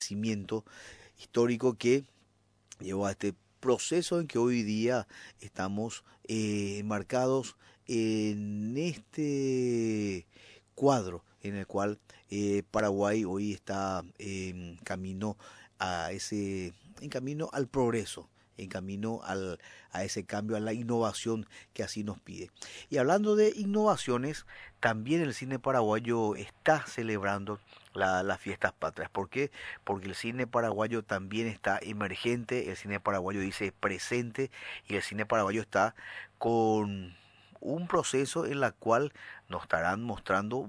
acontecimiento histórico que llevó a este proceso en que hoy día estamos enmarcados en este cuadro en el cual Paraguay hoy está en camino en camino al progreso, en camino a ese cambio, a la innovación que así nos pide. Y hablando de innovaciones, también el cine paraguayo está celebrando las fiestas patrias. ¿Por qué? Porque el cine paraguayo también está emergente, el cine paraguayo dice presente y el cine paraguayo está con un proceso en la cual nos estarán mostrando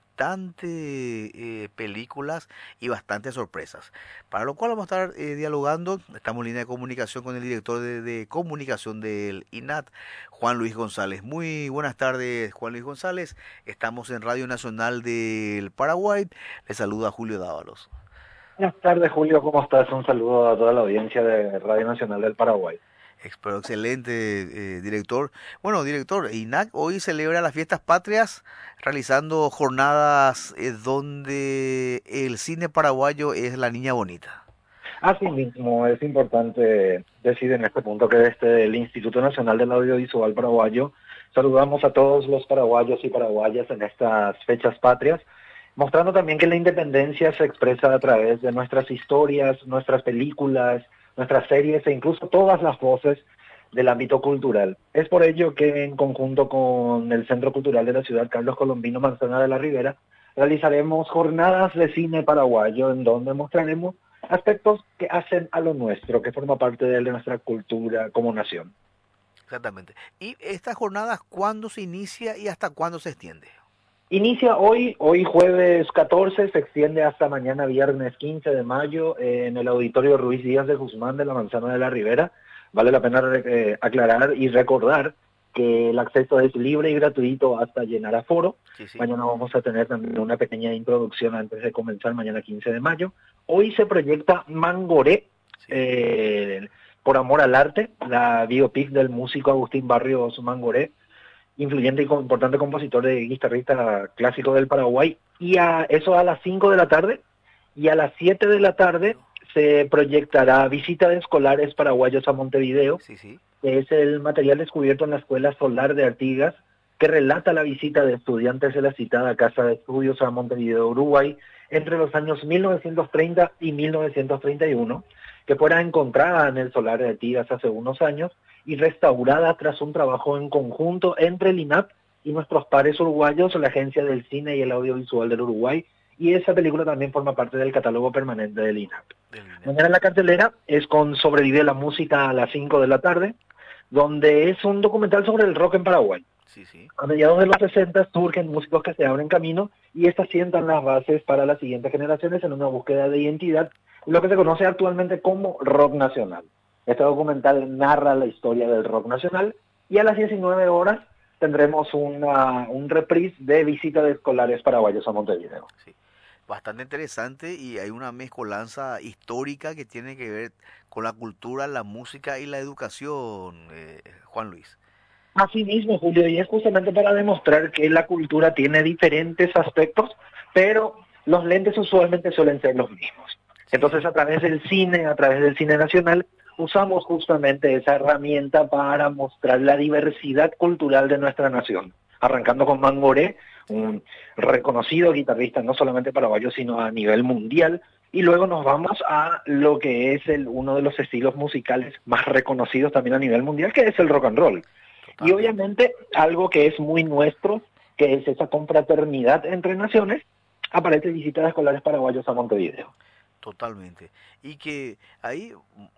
películas y bastantes sorpresas. Para lo cual vamos a estar dialogando. Estamos en línea de comunicación con el director de comunicación del INAT, Juan Luis González. Muy buenas tardes, Juan Luis González. Estamos en Radio Nacional del Paraguay. Le saluda Julio Dávalos. Buenas tardes, Julio, ¿cómo estás? Un saludo a toda la audiencia de Radio Nacional del Paraguay. Pero excelente, director. Bueno, director, INAC hoy celebra las fiestas patrias realizando jornadas donde el cine paraguayo es la niña bonita. Así mismo, es importante decir en este punto que desde el Instituto Nacional del Audiovisual Paraguayo saludamos a todos los paraguayos y paraguayas en estas fechas patrias, mostrando también que la independencia se expresa a través de nuestras historias, nuestras películas, nuestras series e incluso todas las voces del ámbito cultural. Es por ello que en conjunto con el Centro Cultural de la Ciudad Carlos Colombino Manzana de la Ribera realizaremos jornadas de cine paraguayo en donde mostraremos aspectos que hacen a lo nuestro, que forma parte de nuestra cultura como nación. Exactamente. ¿Y estas jornadas cuándo se inicia y hasta cuándo se extiende? Inicia hoy jueves 14, se extiende hasta mañana viernes 15 de mayo en el Auditorio Ruiz Díaz de Guzmán de la Manzana de la Ribera. Vale la pena aclarar y recordar que el acceso es libre y gratuito hasta llenar aforo. Sí. Mañana vamos a tener también una pequeña introducción antes de comenzar, mañana 15 de mayo. Hoy se proyecta Mangoré, por amor al arte, la biopic del músico Agustín Barrios Mangoré, influyente y importante compositor y guitarrista clásico del Paraguay, y eso a las 5 de la tarde, y a las 7 de la tarde se proyectará Visita de Escolares Paraguayos a Montevideo, que es el material descubierto en la Escuela Solar de Artigas, que relata la visita de estudiantes de la citada Casa de Estudios a Montevideo, Uruguay, entre los años 1930 y 1931, que fuera encontrada en el Solar de Artigas hace unos años, y restaurada tras un trabajo en conjunto entre el INAP y nuestros pares uruguayos, la Agencia del Cine y el Audiovisual del Uruguay, y esa película también forma parte del catálogo permanente del INAP. Mañana en la cartelera es con Sobrevive la Música a las 5 de la tarde, donde es un documental sobre el rock en Paraguay. A mediados de los 60 surgen músicos que se abren camino y estas sientan las bases para las siguientes generaciones en una búsqueda de identidad, lo que se conoce actualmente como rock nacional. Este documental narra la historia del rock nacional y a las 19 horas tendremos un reprise de Visita de Escolares Paraguayos a Montevideo. Sí, bastante interesante y hay una mezcolanza histórica que tiene que ver con la cultura, la música y la educación, Juan Luis. Así mismo, Julio, y es justamente para demostrar que la cultura tiene diferentes aspectos, pero los lentes usualmente suelen ser los mismos. Entonces, a través del cine nacional, usamos justamente esa herramienta para mostrar la diversidad cultural de nuestra nación. Arrancando con Mangoré, un reconocido guitarrista no solamente paraguayo, sino a nivel mundial, y luego nos vamos a lo que es uno de los estilos musicales más reconocidos también a nivel mundial, que es el rock and roll. Y obviamente algo que es muy nuestro, que es esa confraternidad entre naciones, aparece Visita de Escolares Paraguayos a Montevideo. Totalmente. Y que ahí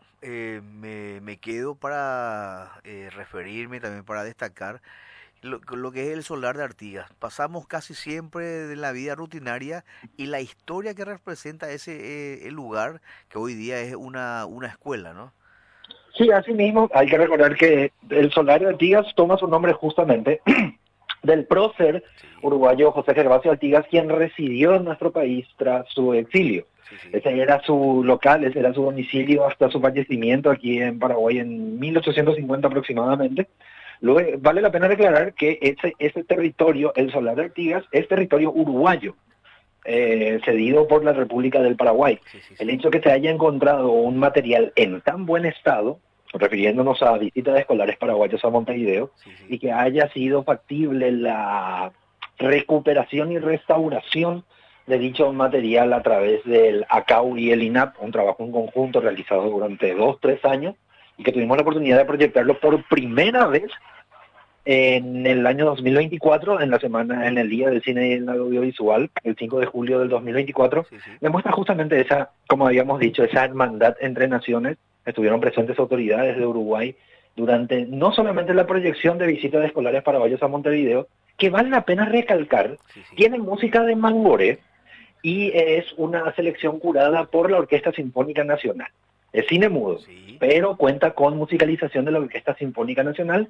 me quedo para referirme, también para destacar lo que es el Solar de Artigas. Pasamos casi siempre de la vida rutinaria y la historia que representa el lugar, que hoy día es una escuela, ¿no? Sí, así mismo, hay que recordar que el Solar de Artigas toma su nombre justamente del prócer uruguayo José Gervasio Artigas, quien residió en nuestro país tras su exilio. Ese era su local, ese era su domicilio hasta su fallecimiento aquí en Paraguay en 1850 aproximadamente. Luego, vale la pena declarar que ese territorio, el Solar de Artigas, es territorio uruguayo. cedido por la República del Paraguay. Sí, sí, El sí. hecho que se haya encontrado un material en tan buen estado, refiriéndonos a visitas de escolares paraguayos a Montevideo, Sí, sí. y que haya sido factible la recuperación y restauración de dicho material a través del ACAU y el INAP, un trabajo en conjunto realizado durante 2, 3 años, y que tuvimos la oportunidad de proyectarlo por primera vez en el año 2024, en la semana, en el Día del Cine y el Audiovisual, el 5 de julio del 2024, Sí, sí. demuestra justamente esa, como habíamos dicho, esa hermandad entre naciones. Estuvieron presentes autoridades de Uruguay durante no solamente la proyección de visitas de escolares paraguayos a Montevideo, que vale la pena recalcar, Sí, sí. tiene música de Mangoré y es una selección curada por la Orquesta Sinfónica Nacional. Es cine mudo, Sí. pero cuenta con musicalización de la Orquesta Sinfónica Nacional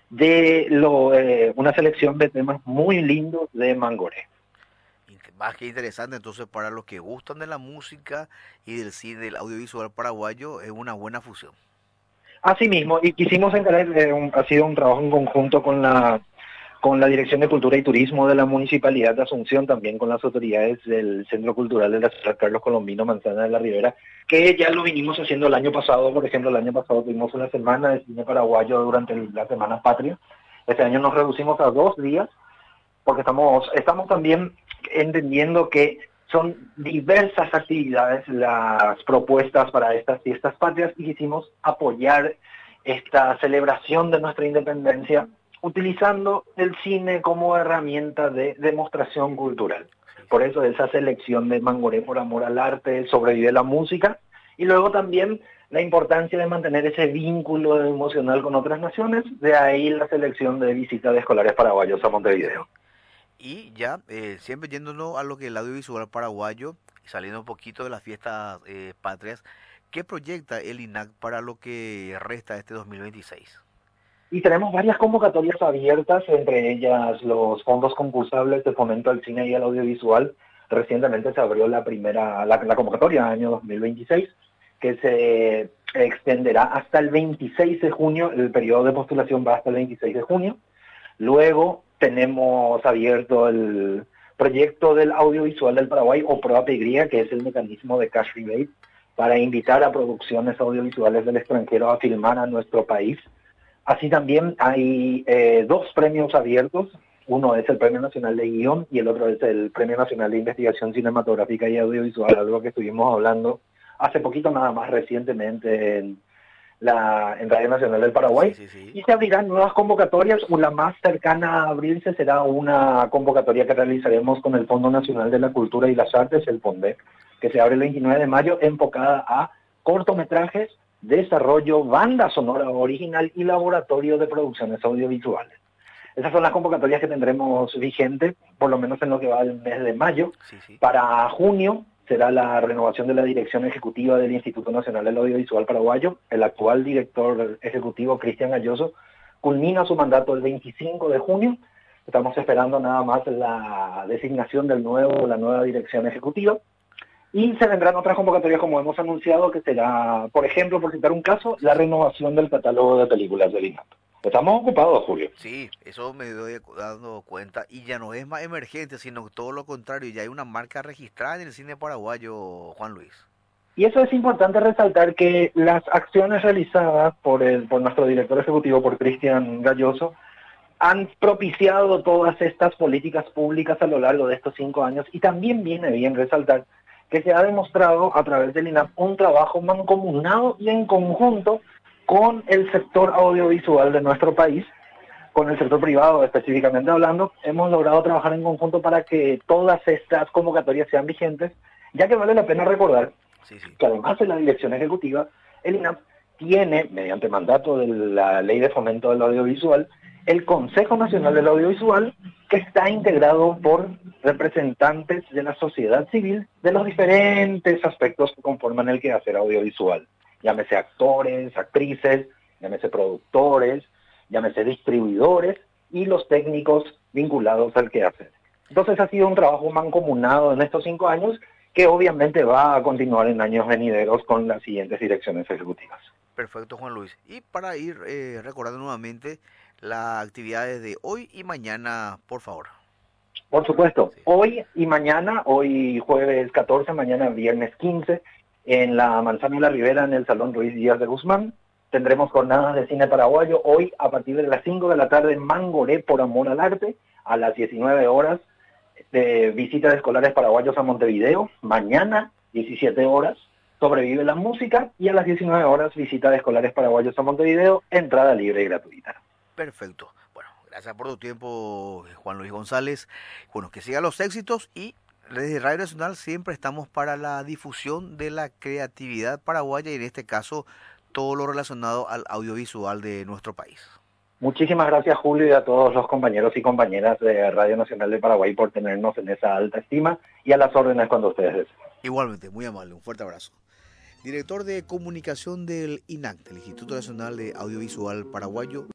una selección de temas muy lindos de Mangoré. Más que interesante, entonces para los que gustan de la música y del cine, del audiovisual paraguayo, es una buena fusión. Asimismo, y quisimos encarar, ha sido un trabajo en conjunto con la Dirección de Cultura y Turismo de la Municipalidad de Asunción, también con las autoridades del Centro Cultural de la Ciudad Carlos Colombino Manzana de la Ribera, que ya lo vinimos haciendo el año pasado. Por ejemplo, el año pasado tuvimos una semana de cine paraguayo durante la Semana Patria. Este año nos reducimos a 2 días porque estamos también entendiendo que son diversas actividades las propuestas para estas fiestas patrias y quisimos apoyar esta celebración de nuestra independencia utilizando el cine como herramienta de demostración cultural. Sí, Por sí. eso esa selección de Mangoré por amor al arte, Sobrevive la música, y luego también la importancia de mantener ese vínculo emocional con otras naciones, de ahí la selección de visitas de escolares paraguayos a Montevideo. Sí. Y ya, siempre yéndonos a lo que es el audiovisual paraguayo, y saliendo un poquito de las fiestas patrias, ¿qué proyecta el INAC para lo que resta de este 2026? Y tenemos varias convocatorias abiertas, entre ellas los fondos concursables de fomento al cine y al audiovisual. Recientemente se abrió la convocatoria año 2026, que se extenderá hasta el 26 de junio. El periodo de postulación va hasta el 26 de junio. Luego tenemos abierto el proyecto del audiovisual del Paraguay, o PROAPY, que es el mecanismo de cash rebate para invitar a producciones audiovisuales del extranjero a filmar a nuestro país. Así también hay 2 premios abiertos. Uno es el Premio Nacional de Guión y el otro es el Premio Nacional de Investigación Cinematográfica y Audiovisual, algo que estuvimos hablando hace poquito, nada más recientemente, en Radio Nacional del Sí, Paraguay. sí, sí. Y se abrirán nuevas convocatorias. La más cercana a abrirse será una convocatoria que realizaremos con el Fondo Nacional de la Cultura y las Artes, el FONDEC, que se abre el 29 de mayo, enfocada a cortometrajes, desarrollo, banda sonora original y laboratorio de producciones audiovisuales. Esas son las convocatorias que tendremos vigentes, por lo menos en lo que va del mes de mayo. Sí, sí. Para junio será la renovación de la dirección ejecutiva del Instituto Nacional del Audiovisual Paraguayo. El actual director ejecutivo, Cristian Galloso, culmina su mandato el 25 de junio. Estamos esperando nada más la designación la nueva dirección ejecutiva. Y se vendrán otras convocatorias, como hemos anunciado, que será, por ejemplo, por citar un caso, Sí, la sí. renovación del catálogo de películas del INAP. Estamos ocupados, Julio. Sí, eso me doy dando cuenta y ya no es más emergente, sino todo lo contrario, ya hay una marca registrada en el cine paraguayo, Juan Luis. Y eso es importante resaltar, que las acciones realizadas por nuestro director ejecutivo, por Cristian Galloso, han propiciado todas estas políticas públicas a lo largo de estos 5 años, y también viene bien resaltar que se ha demostrado a través del INAP un trabajo mancomunado y en conjunto con el sector audiovisual de nuestro país, con el sector privado específicamente hablando. Hemos logrado trabajar en conjunto para que todas estas convocatorias sean vigentes, ya que vale la pena recordar Sí, sí. que además de la dirección ejecutiva, el INAP tiene, mediante mandato de la Ley de Fomento del Audiovisual, el Consejo Nacional del Audiovisual, que está integrado por representantes de la sociedad civil de los diferentes aspectos que conforman el quehacer audiovisual. Llámese actores, actrices, llámese productores, llámese distribuidores y los técnicos vinculados al quehacer. Entonces ha sido un trabajo mancomunado en estos 5 años, que obviamente va a continuar en años venideros con las siguientes direcciones ejecutivas. Perfecto, Juan Luis. Y para ir recordando nuevamente las actividades de hoy y mañana, por favor. Por supuesto, Sí. hoy y mañana, hoy jueves 14, mañana viernes 15, en la Manzana de la Ribera, en el Salón Ruiz Díaz de Guzmán, tendremos jornadas de cine paraguayo. Hoy, a partir de las 5 de la tarde, Mangoré por amor al arte, a las 19 horas, de visita de escolares paraguayos a Montevideo. Mañana, 17 horas, Sobrevive la música, y a las 19 horas, visita de escolares paraguayos a Montevideo, entrada libre y gratuita. Perfecto. Bueno, gracias por tu tiempo, Juan Luis González. Bueno, que sigan los éxitos y desde Radio Nacional siempre estamos para la difusión de la creatividad paraguaya y en este caso todo lo relacionado al audiovisual de nuestro país. Muchísimas gracias, Julio, y a todos los compañeros y compañeras de Radio Nacional de Paraguay por tenernos en esa alta estima, y a las órdenes cuando ustedes deseen. Igualmente, muy amable, un fuerte abrazo. Director de comunicación del INAC, del Instituto Nacional de Audiovisual Paraguayo.